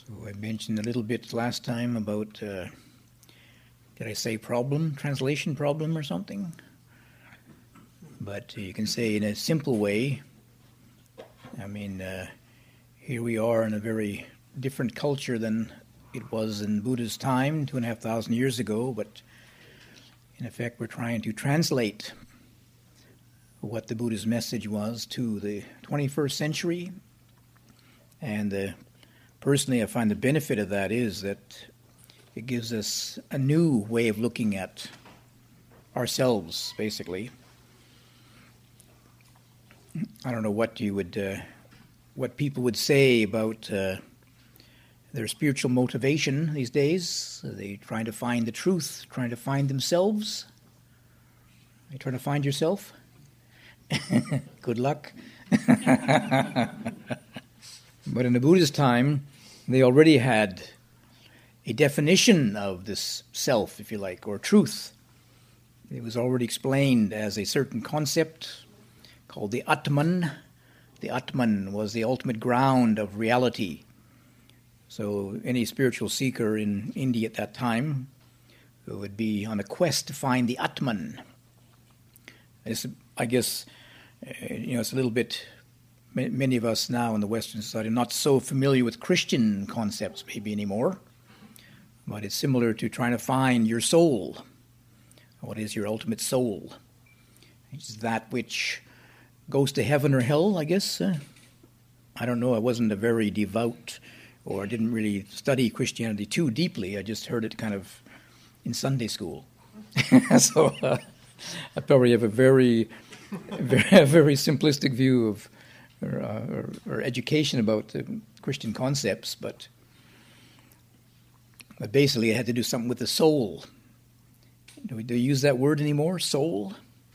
So I mentioned a little bit last time about, did I say problem, translation problem or something? But you can say in a simple way, I mean, here we are in a very different culture than it was in Buddha's time, 2,500 years ago, but in effect we're trying to translate what the Buddha's message was to the 21st century. And personally I find the benefit of that is that it gives us a new way of looking at ourselves, basically. I don't know what you would, what people would say about their spiritual motivation these days. Are they trying to find the truth, trying to find themselves? Are you trying to find yourself? Good luck. But in the Buddha's time, they already had a definition of this self, if you like, or truth. It was already explained as a certain concept called the Atman. The Atman was the ultimate ground of reality. So any spiritual seeker in India at that time would be on a quest to find the Atman. I guess, it's a little bit, many of us now in the Western society are not so familiar with Christian concepts maybe anymore, but it's similar to trying to find your soul. What is your ultimate soul? It's that which goes to heaven or hell, I guess. I don't know, I wasn't a very devout, or I didn't really study Christianity too deeply. I just heard it kind of in Sunday school. So I probably have a very simplistic view of or education about Christian concepts, but basically it had to do something with the soul. Do we use that word anymore, soul?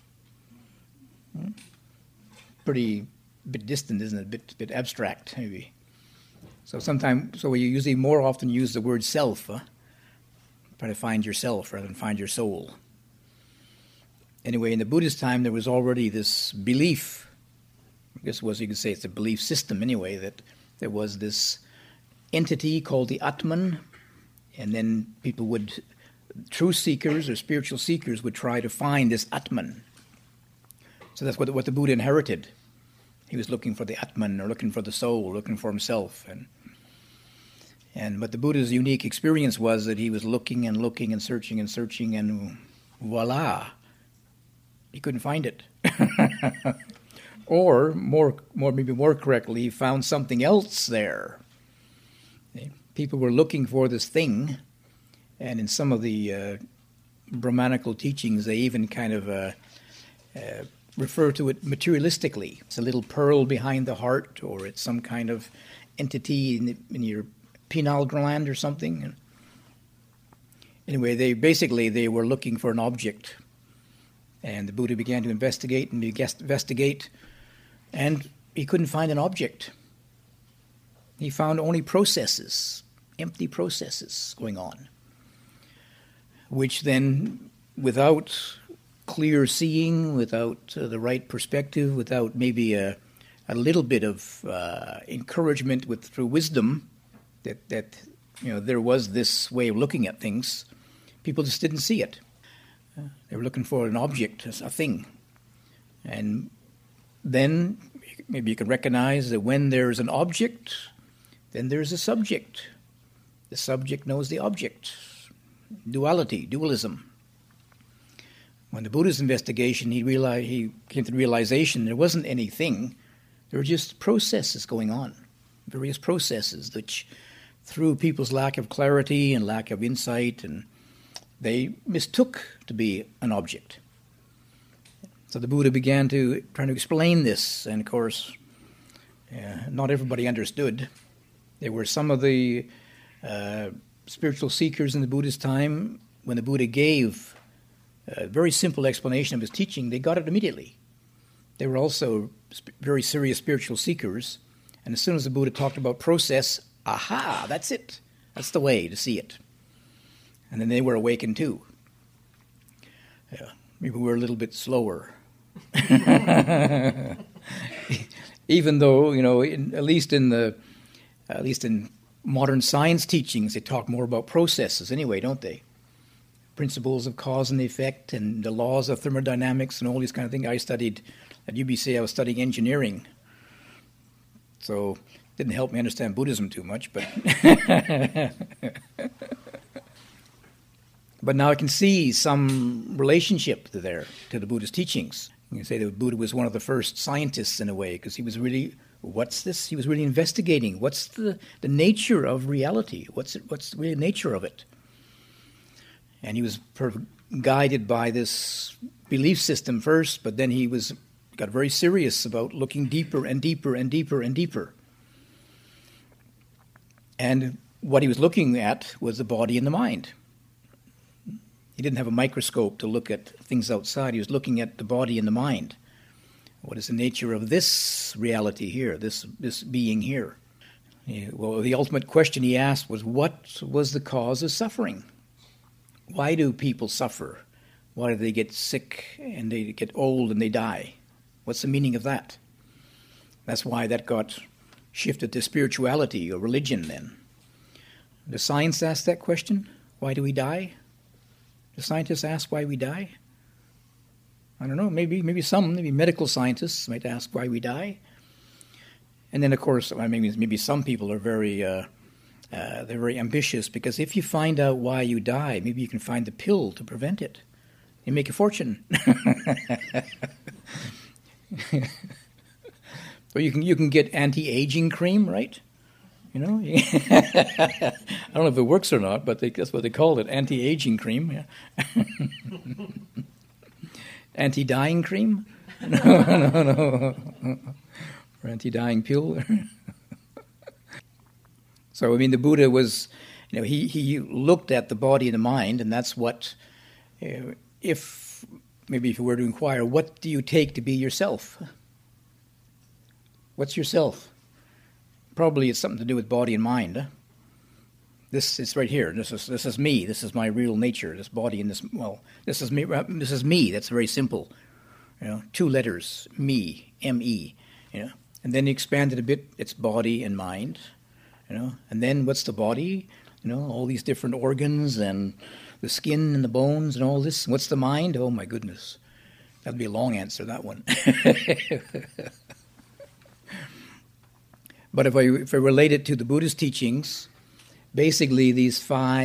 Pretty bit distant, isn't it? A bit abstract, maybe. So we usually more often use the word self. Try to find yourself rather than find your soul. Anyway, in the Buddhist time, there was already this belief. I guess you could say it's a belief system anyway, that there was this entity called the Atman, and then true seekers or spiritual seekers would try to find this Atman. So that's what the Buddha inherited. He was looking for the Atman, or looking for the soul, looking for himself. But the Buddha's unique experience was that he was looking and looking and searching, and voila, he couldn't find it. Or maybe more correctly, he found something else there. People were looking for this thing, and in some of the Brahmanical teachings, they even kind of refer to it materialistically. It's a little pearl behind the heart, or it's some kind of entity in your pineal gland or something. Anyway, they were looking for an object. And the Buddha began to investigate, and he couldn't find an object. He found only processes, empty processes going on, which then, without clear seeing, without the right perspective, without maybe a little bit of encouragement through wisdom, that there was this way of looking at things, people just didn't see it. They were looking for an object, a thing. And then maybe you can recognize that when there's an object, then there's a subject. The subject knows the object. Dualism. When the Buddha's investigation, he came to the realization there wasn't anything. There were just processes going on, various processes which, through people's lack of clarity and lack of insight, and they mistook to be an object. So the Buddha began trying to explain this, and of course, not everybody understood. There were some of the spiritual seekers in the Buddha's time, when the Buddha gave a very simple explanation of his teaching, they got it immediately. They were also very serious spiritual seekers, and as soon as the Buddha talked about process, aha, that's it. That's the way to see it. And then they were awakened too. Maybe we're a little bit slower. Even though, at least in modern science teachings, they talk more about processes anyway, don't they? Principles of cause and effect and the laws of thermodynamics and all these kind of things. I studied at UBC, I was studying engineering. So it didn't help me understand Buddhism too much, but but now I can see some relationship there to the Buddhist teachings. You can say that Buddha was one of the first scientists in a way, because he was really, what's this? He was really investigating. What's the nature of reality? What's the real nature of it? And he was guided by this belief system first, but then he got very serious about looking deeper and deeper and deeper and deeper. And what he was looking at was the body and the mind. He didn't have a microscope to look at things outside. He was looking at the body and the mind. What is the nature of this reality here, this being here? Well, the ultimate question he asked was, what was the cause of suffering? Why do people suffer? Why do they get sick and they get old and they die? What's the meaning of that? That's why that got shifted to spirituality or religion then. Does science ask that question? Why do we die? Do scientists ask why we die? I don't know, maybe medical scientists might ask why we die. And then, of course, maybe some people are they're very ambitious, because if you find out why you die, maybe you can find the pill to prevent it. You make a fortune. Or you can get anti-aging cream, right? You know, I don't know if it works or not, but that's what they call it, anti-aging cream. Yeah. Anti-dying cream? No. Or anti-dying pill. So, the Buddha was, he looked at the body and the mind, and that's what, if you were to inquire, what do you take to be yourself? What's yourself? Probably it's something to do with body and mind. Huh? This is right here. This is me. This is my real nature. This body and this. Well, this is me. This is me. That's very simple. 2 letters. Me. M-E. And then you expand it a bit. It's body and mind. And then what's the body? All these different organs and the skin and the bones and all this. What's the mind? Oh my goodness, that'd be a long answer, that one. But if I relate it to the Buddhist teachings, basically these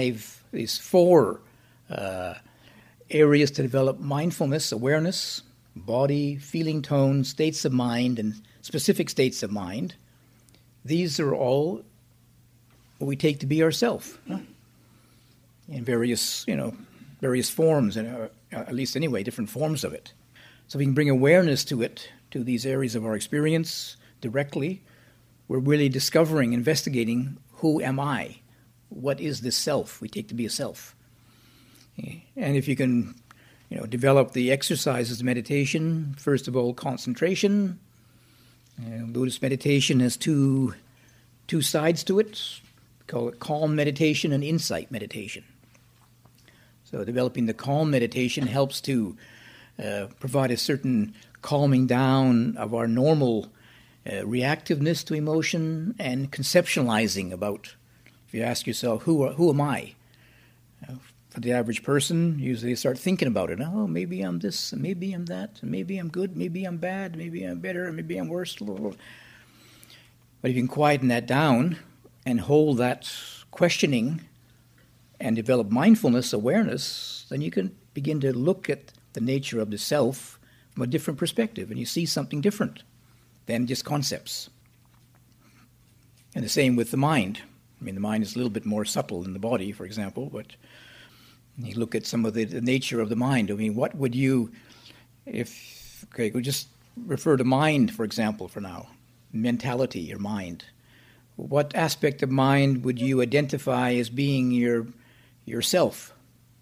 4 areas to develop mindfulness, awareness, body, feeling, tone, states of mind, and specific states of mind, these are all what we take to be ourself, in various forms, and at least anyway, different forms of it. So we can bring awareness to it, to these areas of our experience directly. We're really discovering, investigating, who am I? What is this self we take to be a self? And if you can, develop the exercises of meditation, first of all, concentration. Buddhist meditation has two sides to it. We call it calm meditation and insight meditation. So developing the calm meditation helps to provide a certain calming down of our normal reactiveness to emotion and conceptualizing about. If you ask yourself, who am I? For the average person, usually they start thinking about it. Oh, maybe I'm this, maybe I'm that, maybe I'm good, maybe I'm bad, maybe I'm better, maybe I'm worse. But if you can quieten that down and hold that questioning and develop mindfulness, awareness, then you can begin to look at the nature of the self from a different perspective, and you see something different than just concepts. And the same with the mind. The mind is a little bit more subtle than the body, for example, but you look at some of the nature of the mind. What would you, we'll just refer to mind, for example, for now. Mentality, your mind. What aspect of mind would you identify as being yourself?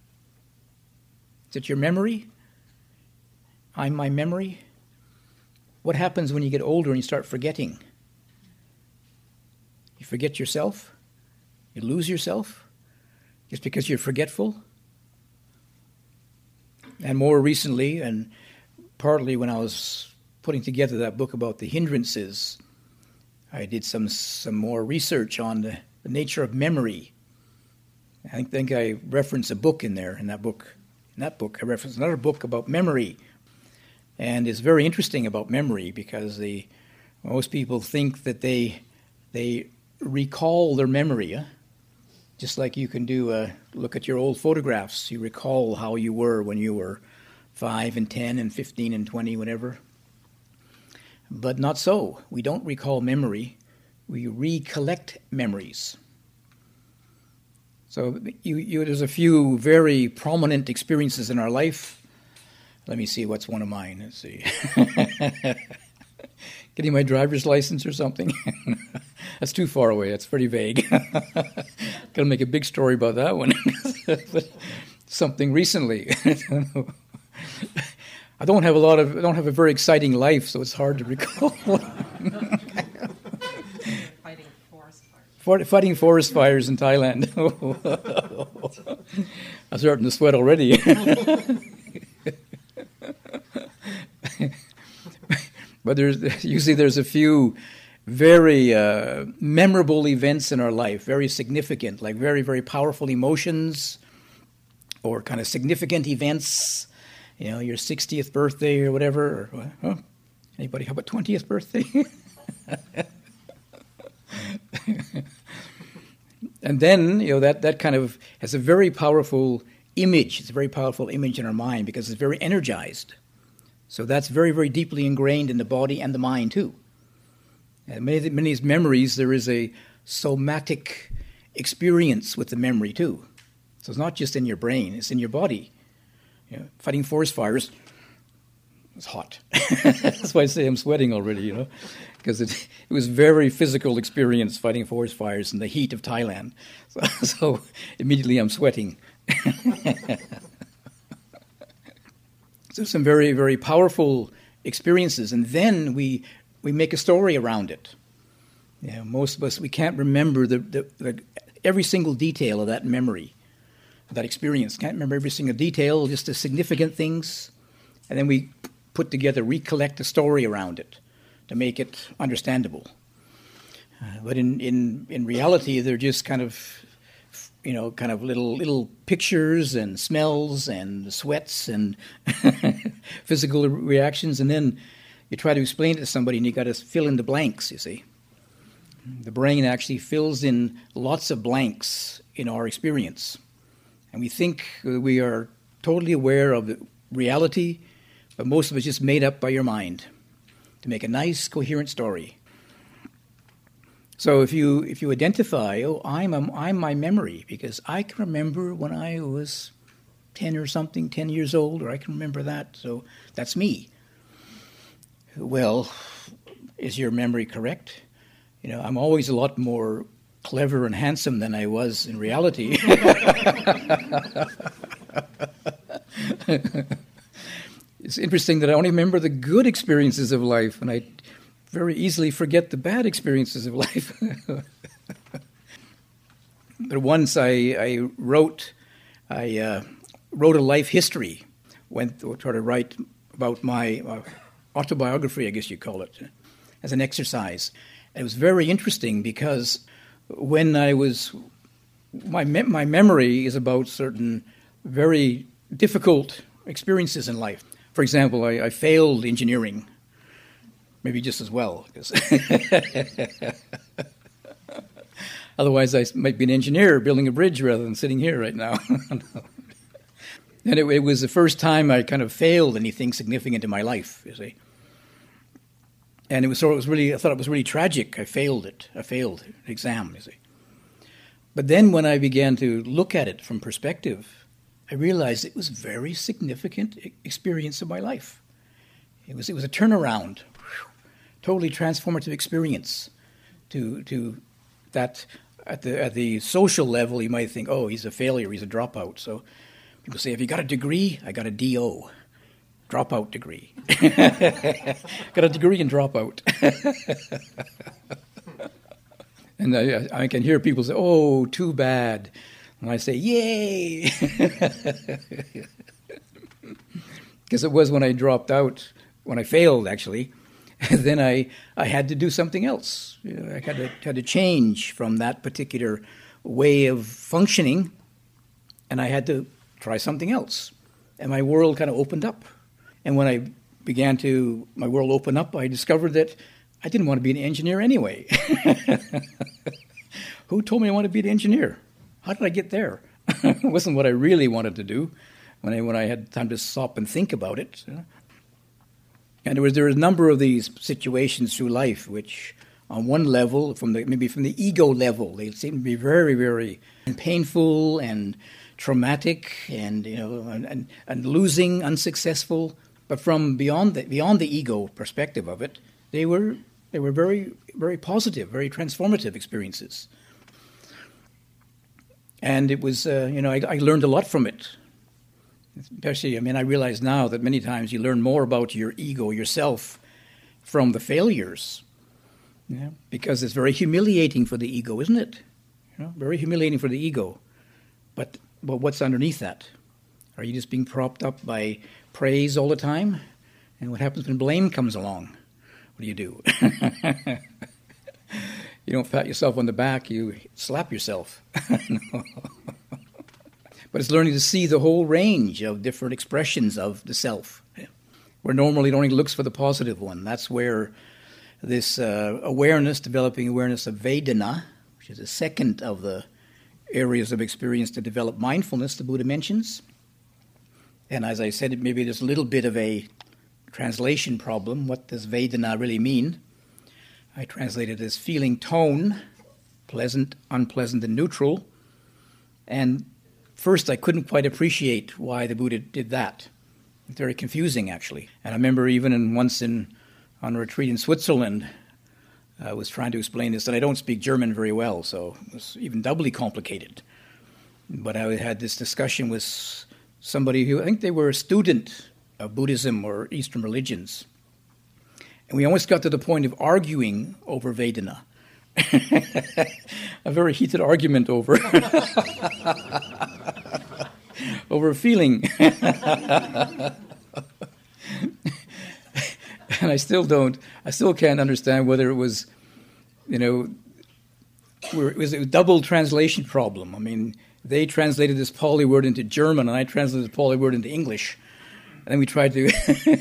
Is it your memory? I'm my memory? What happens when you get older and you start forgetting? You forget yourself? You lose yourself? Just because you're forgetful? And more recently, and partly when I was putting together that book about the hindrances, I did some more research on the the nature of memory. I think I reference a book in there. In that book, I reference another book about memory, and it's very interesting about memory because most people think that they recall their memory. Just like you can do look at your old photographs, you recall how you were when you were 5 and 10 and 15 and 20, whatever. But not so. We don't recall memory. We recollect memories. So there's a few very prominent experiences in our life. Let me see what's one of mine. Let's see. Getting my driver's license or something. That's too far away. That's pretty vague. Got to make a big story about that one. Something recently. I don't have a very exciting life, so it's hard to recall. Fighting forest fires in Thailand. I'm starting to sweat already. But there's a few very memorable events in our life, very significant, like very, very powerful emotions or kind of significant events. Your 60th birthday or whatever. Or, anybody? How about 20th birthday? And then, that kind of has a very powerful image. It's a very powerful image in our mind because it's very energized. So that's very, very deeply ingrained in the body and the mind, too. And many of these memories, there is a somatic experience with the memory, too. So it's not just in your brain, it's in your body. Fighting forest fires, it's hot. That's why I say I'm sweating already, because it was a very physical experience fighting forest fires in the heat of Thailand. So immediately I'm sweating. So some very, very powerful experiences, and then we make a story around it. Most of us, we can't remember every single detail of that memory, that experience. Can't remember every single detail, just the significant things, and then we recollect a story around it to make it understandable. But in reality, they're just kind of little pictures and smells and sweats and physical reactions, and then you try to explain it to somebody and you got to fill in the blanks, you see. The brain actually fills in lots of blanks in our experience. And we think we are totally aware of the reality, but most of it's just made up by your mind to make a nice, coherent story. So if you identify, I'm my memory, because I can remember when I was 10 years old, or I can remember that, so that's me. Well, is your memory correct? I'm always a lot more clever and handsome than I was in reality. It's interesting that I only remember the good experiences of life, and I very easily forget the bad experiences of life. But once I wrote a life history, went to try to write about my autobiography, I guess you call it, as an exercise. It was very interesting because when my memory is about certain very difficult experiences in life. For example, I failed engineering, maybe just as well, because otherwise I might be an engineer building a bridge rather than sitting here right now. And it was the first time I kind of failed anything significant in my life, you see. And I thought it was really tragic. I failed an exam, you see. But then when I began to look at it from perspective, I realized it was a very significant experience of my life. It was a turnaround, totally transformative experience. To that at the social level, you might think, oh, he's a failure, he's a dropout. So people say, have you got a degree? I got a DO. Dropout degree. Got a degree in dropout. And I can hear people say, oh, too bad. And I say, yay! Because it was when I dropped out, when I failed, actually, then I had to do something else. I had to change from that particular way of functioning, and I had to try something else. And my world kind of opened up. And when my world open up, I discovered that I didn't want to be an engineer anyway. Who told me I wanted to be an engineer? How did I get there? It wasn't what I really wanted to do when I had time to stop and think about it. And there were a number of these situations through life which, on one level, maybe from the ego level, they seem to be very, very painful and traumatic, and and losing, unsuccessful. But from beyond the ego perspective of it, they were very, very positive, very transformative experiences. And it was, I learned a lot from it. Especially, I realize now that many times you learn more about your ego, yourself, from the failures. Yeah, because it's very humiliating for the ego, isn't it? Very humiliating for the ego. But what's underneath that? Are you just being propped up by praise all the time? And what happens when blame comes along? What do? You don't pat yourself on the back, you slap yourself. No. But it's learning to see the whole range of different expressions of the self, where normally it only looks for the positive one. That's where this developing awareness of Vedana, which is the second of the areas of experience to develop mindfulness, the Buddha mentions. And as I said, maybe there's a little bit of a translation problem. What does Vedana really mean? I translated it as feeling tone, pleasant, unpleasant, and neutral. And first, I couldn't quite appreciate why the Buddha did that. It's very confusing, actually. And I remember even once on a retreat in Switzerland, I was trying to explain this, and I don't speak German very well, so it was even doubly complicated. But I had this discussion with somebody who, I think they were a student of Buddhism or Eastern religions. And we almost got to the point of arguing over Vedana. A very heated argument over a feeling. And I still can't understand whether it was, it was a double translation problem. They translated this Pali word into German, and I translated the Pali word into English. And then we tried to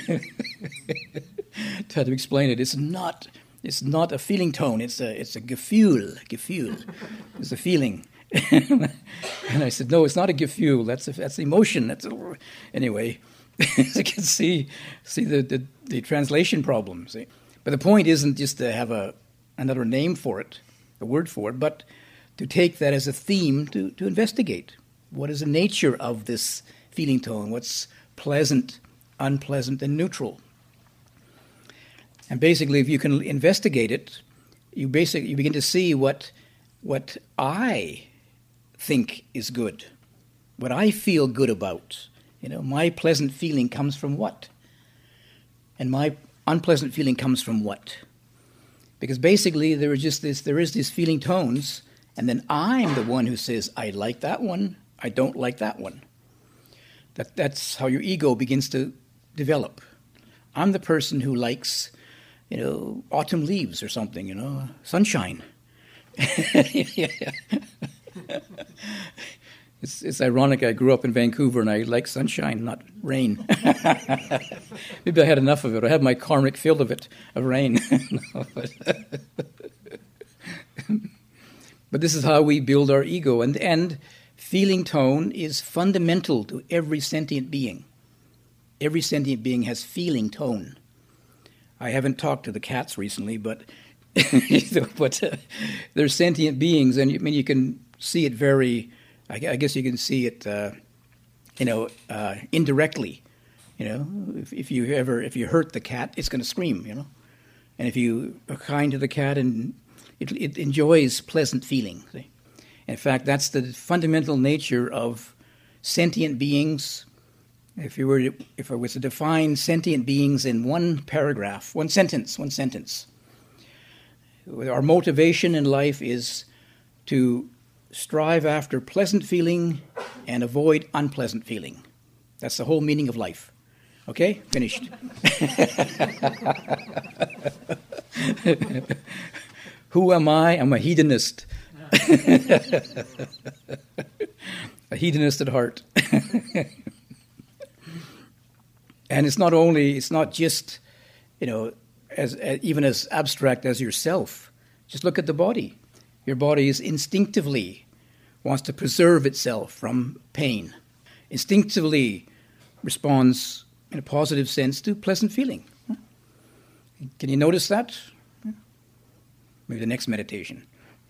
explain it. It's not a feeling tone. It's a Gefühl. It's a feeling. And I said, no, it's not a Gefühl. That's emotion. Anyway. You can see the translation problem. See? But the point isn't just to have another name for it, a word for it, but to take that as a theme to investigate. What is the nature of this feeling tone? What's pleasant, unpleasant, and neutral? And basically, if you can investigate it, you begin to see what I think is good, what I feel good about. My pleasant feeling comes from what? And my unpleasant feeling comes from what? Because basically there is these feeling tones, and then I'm the one who says, I like that one, I don't like that one. That's how your ego begins to develop. I'm the person who likes, autumn leaves or something, sunshine. It's ironic, I grew up in Vancouver and I like sunshine, not rain. Maybe I had enough of it. I had my karmic fill of rain. But this is how we build our ego. And feeling tone is fundamental to every sentient being. Every sentient being has feeling tone. I haven't talked to the cats recently, but they're sentient beings, and you can see it very... I guess you can see it, indirectly. If you hurt the cat, it's going to scream. And if you are kind to the cat, and it enjoys pleasant feeling. See? In fact, that's the fundamental nature of sentient beings. If I was to define sentient beings in one paragraph, one sentence, our motivation in life is to strive after pleasant feeling and avoid unpleasant feeling. That's the whole meaning of life. Okay? Finished. Who am I? I'm a hedonist. A hedonist at heart. And it's not just, even as abstract as yourself. Just look at the body. Your body is instinctively wants to preserve itself from pain. Instinctively responds in a positive sense to pleasant feeling. Can you notice that? Maybe the next meditation.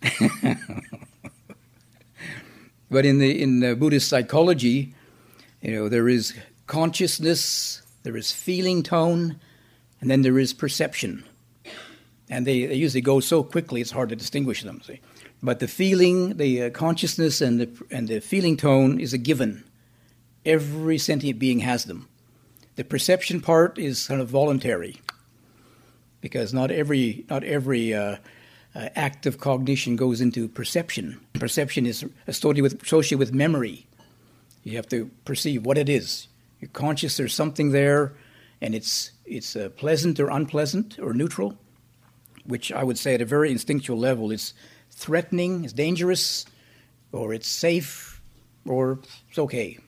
But in the Buddhist psychology, there is consciousness, there is feeling tone, and then there is perception. And they usually go so quickly it's hard to distinguish them. See? But the feeling, the consciousness, and the feeling tone is a given. Every sentient being has them. The perception part is kind of voluntary, because not every act of cognition goes into perception. Perception is associated with memory. You have to perceive what it is. You're conscious there's something there, and it's pleasant or unpleasant or neutral, which I would say at a very instinctual level is threatening, it's dangerous, or it's safe, or it's okay.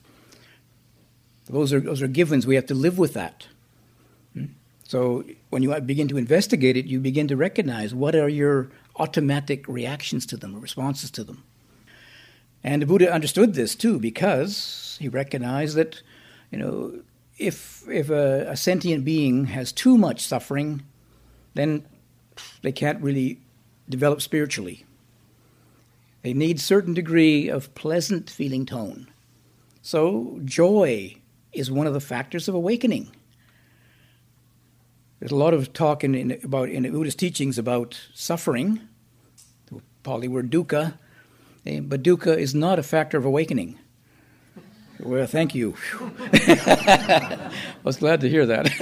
Those are givens. We have to live with that. So when you begin to investigate it, you begin to recognize what are your automatic reactions to them, or responses to them. And the Buddha understood this too, because he recognized that, if a sentient being has too much suffering, then they can't really develop spiritually. They need a certain degree of pleasant feeling tone. So joy is one of the factors of awakening. There's a lot of talk in the Buddhist teachings about suffering, the Pali word dukkha, but dukkha is not a factor of awakening. Well, thank you. I was glad to hear that.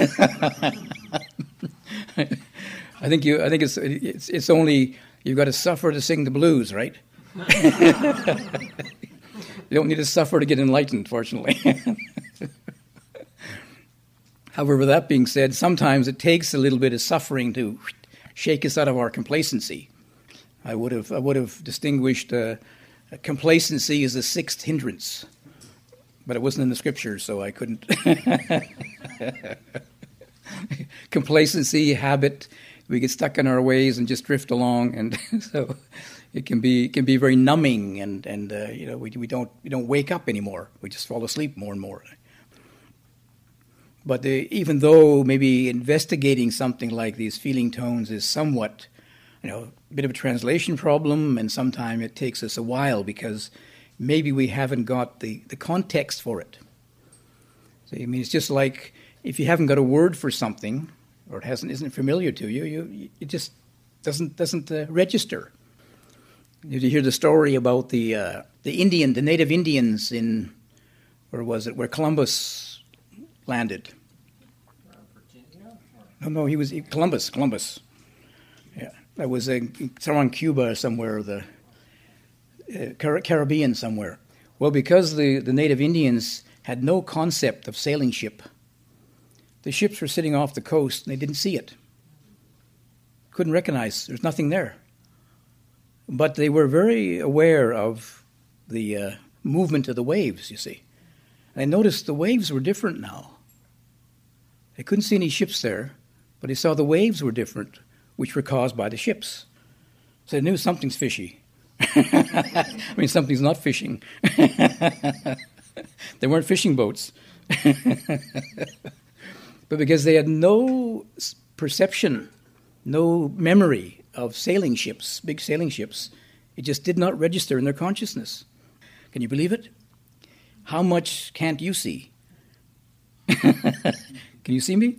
I think it's only you've got to suffer to sing the blues, right? You don't need to suffer to get enlightened, fortunately. However, that being said, sometimes it takes a little bit of suffering to shake us out of our complacency. I would have distinguished complacency as the sixth hindrance, but it wasn't in the scriptures, so I couldn't. Complacency, habit, we get stuck in our ways and just drift along, and so it can be very numbing, and we don't wake up anymore. We just fall asleep more and more. But even though maybe investigating something like these feeling tones is somewhat, a bit of a translation problem, and sometimes it takes us a while because maybe we haven't got the context for it. So, it's just like if you haven't got a word for something, or it isn't familiar to you, it just doesn't register. Did you hear the story about the native Indians in, where Columbus landed? No, he was Columbus. Yeah, that was somewhere in Cuba, somewhere, the Caribbean somewhere. Well, because the native Indians had no concept of sailing ship, the ships were sitting off the coast and they didn't see it. Couldn't recognize, there's nothing there. But they were very aware of the movement of the waves, you see. And they noticed the waves were different now. They couldn't see any ships there, but they saw the waves were different, which were caused by the ships. So they knew something's fishy. Something's not fishing. They weren't fishing boats. But because they had no perception, no memory of sailing ships, big sailing ships, it just did not register in their consciousness. Can you believe it? How much can't you see? Can you see me?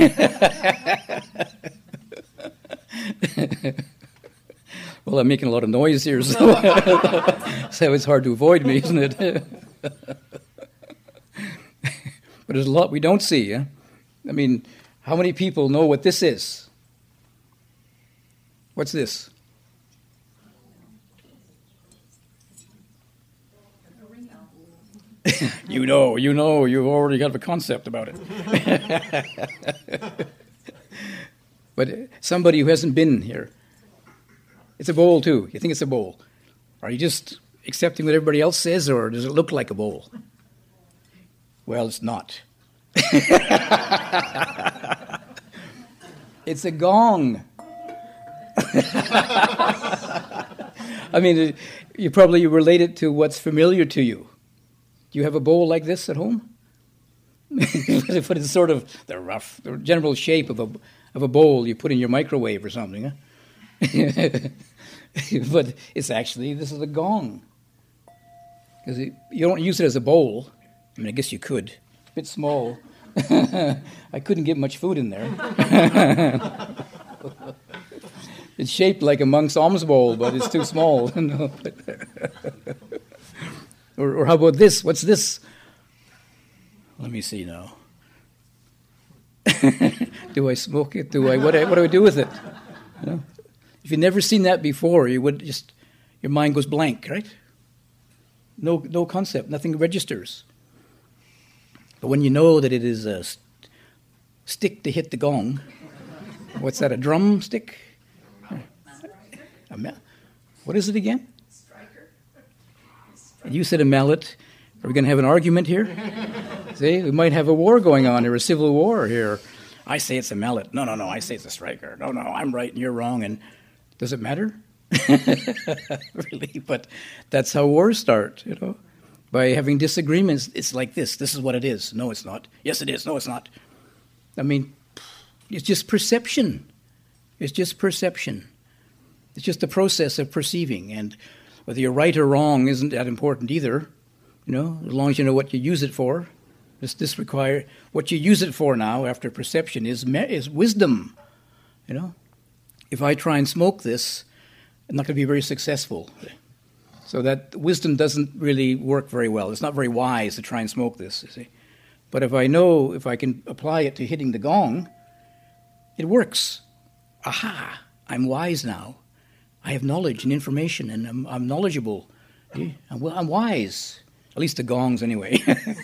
Well, I'm making a lot of noise here, so it's hard to avoid me, isn't it? But there's a lot we don't see. How many people know what this is? What's this? You know, you've already got a concept about it. But somebody who hasn't been here, it's a bowl too. You think it's a bowl. Are you just accepting what everybody else says, or does it look like a bowl? Well, it's not. It's a gong. I mean, you probably relate it to what's familiar to you. Do you have a bowl like this at home? But it's sort of the general shape of a bowl you put in your microwave or something. Huh? But it's actually, this is a gong. Because you don't use it as a bowl. I mean, I guess you could. It's a bit small. I couldn't get much food in there. It's shaped like a monk's alms bowl, but it's too small. Or how about this? What's this? Let me see now. Do I smoke it? What do I do with it? You know? If you've never seen that before, you would just, your mind goes blank, right? No concept, nothing registers. But when you know that it is a stick to hit the gong, what's that, a drumstick? What is it again? Striker. And you said a mallet. Are we going to have an argument here? See, we might have a war going on here, a civil war here. I say it's a mallet. No, I say it's a striker. No, I'm right and you're wrong. And does it matter? Really? But that's how wars start, you know. By having disagreements, it's like this. This is what it is. No, it's not. Yes, it is. No, it's not. I mean, it's just perception. It's just perception. It's just the process of perceiving. And whether you're right or wrong isn't that important either. You know, as long as you know what you use it for. This require what you use it for now after perception is wisdom. You know, if I try and smoke this, I'm not going to be very successful. So that wisdom doesn't really work very well. It's not very wise to try and smoke this, you see. But if I know, if I can apply it to hitting the gong, it works. Aha, I'm wise now. I have knowledge and information, and I'm knowledgeable. I'm wise. At least the gongs, anyway.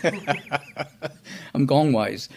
I'm gong-wise.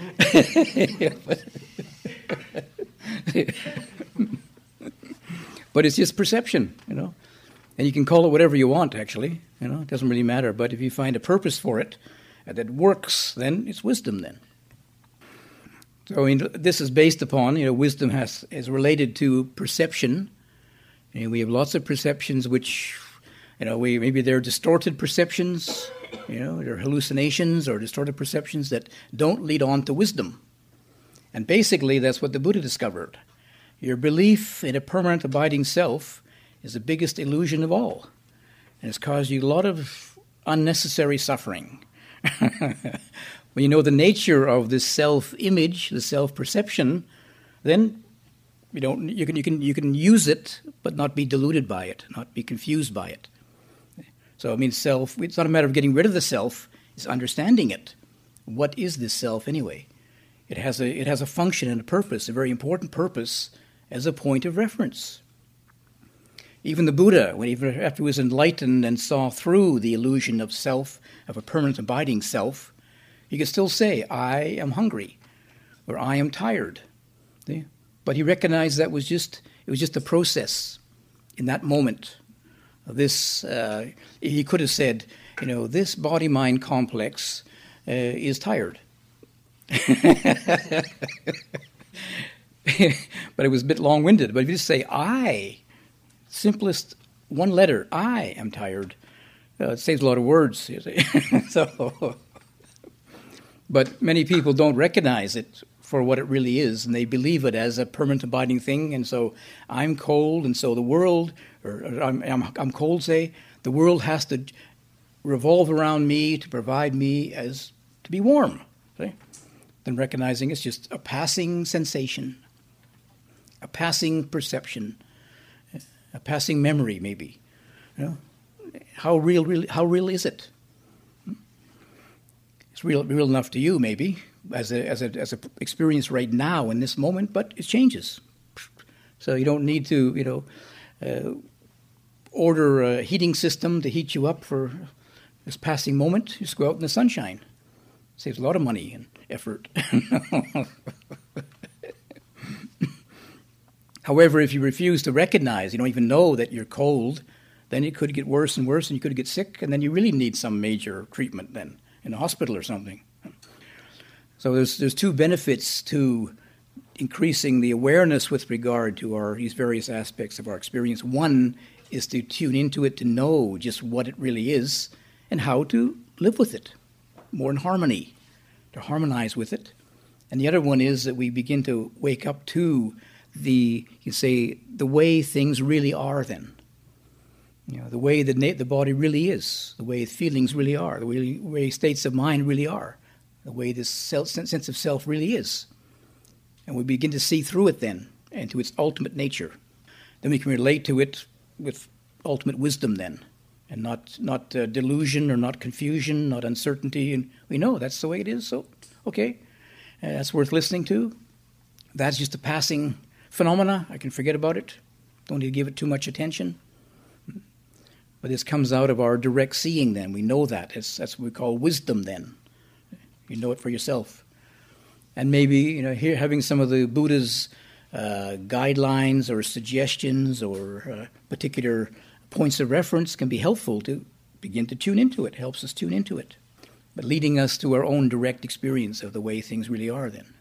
But it's just perception, you know. And you can call it whatever you want, actually. You know, it doesn't really matter. But if you find a purpose for it that works, then it's wisdom then. So I mean, this is based upon, you know, wisdom is related to perception. And we have lots of perceptions which, you know, maybe they're distorted perceptions, you know, they're hallucinations or distorted perceptions that don't lead on to wisdom. And basically that's what the Buddha discovered. Your belief in a permanent abiding self is the biggest illusion of all. And it's caused you a lot of unnecessary suffering. When you know the nature of this self-image, the self-perception, then you can use it, but not be deluded by it, not be confused by it. So I mean, self. It's not a matter of getting rid of the self; it's understanding it. What is this self anyway? It has a function and a purpose, a very important purpose, as a point of reference. Even the Buddha, after he was enlightened and saw through the illusion of self, of a permanent abiding self, he could still say, "I am hungry," or "I am tired." See? But he recognized it was just a process in that moment. This he could have said, you know, this body-mind complex is tired. But it was a bit long-winded. But if you just say, I, simplest one letter, I am tired, it saves a lot of words, you see. But many people don't recognize it for what it really is, and they believe it as a permanent abiding thing. And so I'm cold, and so the world, or I'm cold, say, the world has to revolve around me to provide me as to be warm. See? Then recognizing it's just a passing sensation, a passing perception, a passing memory, maybe. You know, how real is it? It's real enough to you, maybe, as a experience right now in this moment, but it changes. So you don't need to, you know, order a heating system to heat you up for this passing moment. Just go out in the sunshine. Saves a lot of money and effort. However, if you refuse to recognize, you don't even know that you're cold, then it could get worse and worse, and you could get sick, and then you really need some major treatment then in a hospital or something. So there's two benefits to increasing the awareness with regard to these various aspects of our experience. One is to tune into it, to know just what it really is and how to live with it, more in harmony, to harmonize with it. And the other one is that we begin to wake up to the way things really are then. The way the body really is, the way feelings really are, the way states of mind really are, the way this sense of self really is. And we begin to see through it then, and to its ultimate nature. Then we can relate to it with ultimate wisdom then, and not delusion or not confusion, not uncertainty. And we know that's the way it is, so okay, that's worth listening to. That's just a passing phenomena. I can forget about it. Don't need to give it too much attention. But this comes out of our direct seeing then. We know that. That's what we call wisdom then. You know it for yourself. And maybe, here having some of the Buddha's guidelines or suggestions or particular points of reference can be helpful to begin to tune into it. It helps us tune into it. But leading us to our own direct experience of the way things really are then.